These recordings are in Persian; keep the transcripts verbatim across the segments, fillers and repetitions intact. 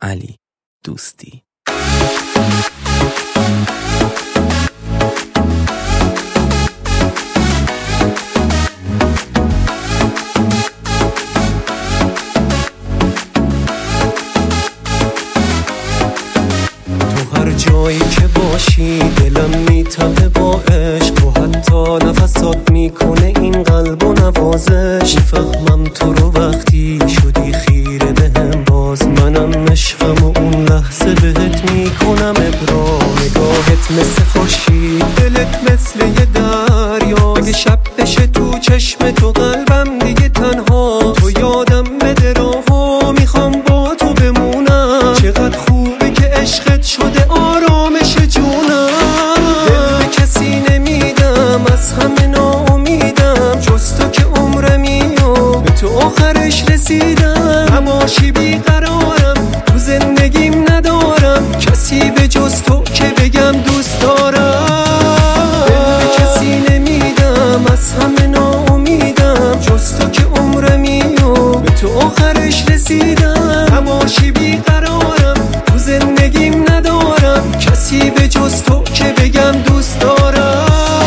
علی دوستی. جایی که باشی دلم میتپه با عشق و حتی نفسات میکنه این قلب و نوازش. میفهمم تو رو وقتی شدی خیره بهم، باز منم عشقم و اون لحظه بهت میکنم ابرار. نگاهت مثل خورشید، دلت مثل یه دریا، اگه شب بشه تو چشم تو قلبم دیگه تنها. تو یادم بده راهو میخوام با تو بمونم، چقدر خوبه که عشقت شده آرامش جونم. دل به کسی نمیدم، از همه ناامیدم، جز تو که عمرمی و به تو آخرش رسیدم. نباشی بیقرارم، تو زندگیم ندارم کسی به جز تو که بگم دوست دارم. دل به کسی نمیدم، از همه ناامیدم، جز تو که عمرمی و به تو آخرش رسیدم. نباشی بیقرارم، تو زندگیم ندارم کسی به جز تو که بگم دوست دارم.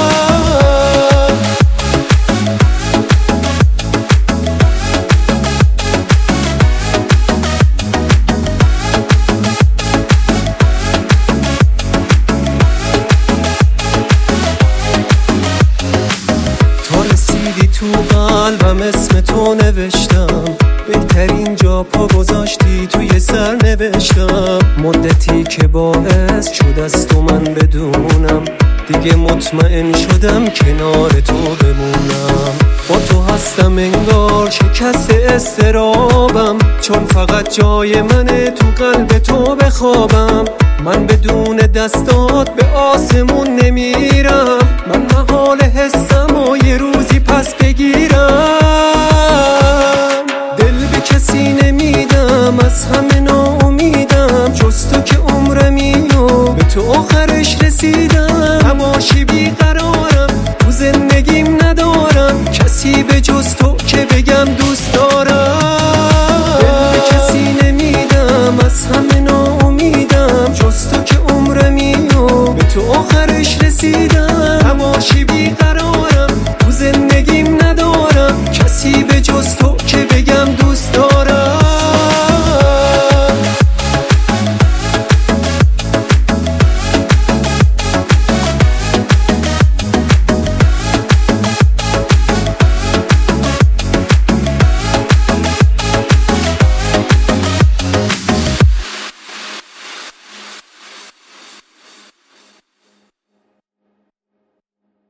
تا رسیدی تو قلبم اسم تو نوشتم، بهترین جا پا گذاشتی توی سر نوشتم. مدتی که باعث شد از تو من بدونم، دیگه مطمئن شدم کنار تو بمونم. با تو هستم انگار شکست استرابم، چون فقط جای منه تو قلب تو بخوابم. من بدون دستات به آسمون نمیرم، من محال حسم و یه روزی پس بگیرم. دل به کسی نمیدم، از همه ناامیدم، جز تو که عمرمی و به تو آخرش رسیدم.